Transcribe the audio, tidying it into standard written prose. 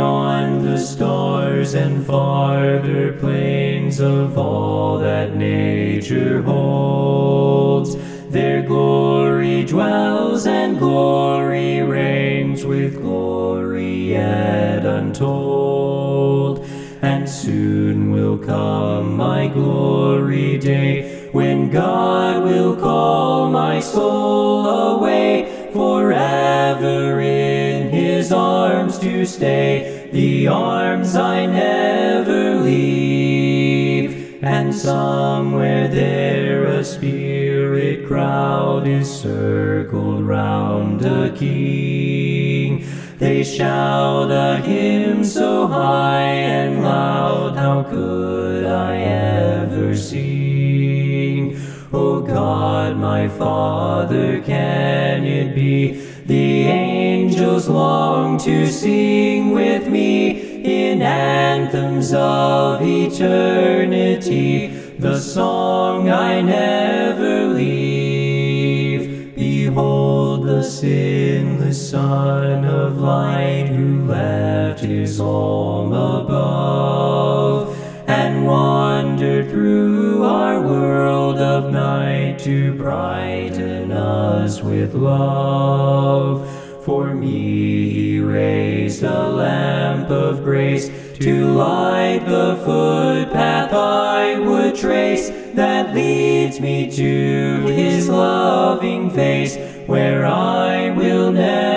beyond the stars and farther plains of all that nature holds. There glory dwells and glory reigns, with glory yet untold. And soon will come my glory day, when God will call my soul away, forever in his arms to stay, the arms I never leave. And somewhere there a spirit crowd is circled round a king. They shout a hymn so high and loud, how could I ever sing? O God, my Father, can it be the angels long to sing with me in anthems of eternity, the song I never leave? Behold the sinless Son of Light, who left his home above and wandered through our world of night to brighten us with love. For me he raised a lamp of grace to light the footpath I would trace, that leads me to his loving face, where I will never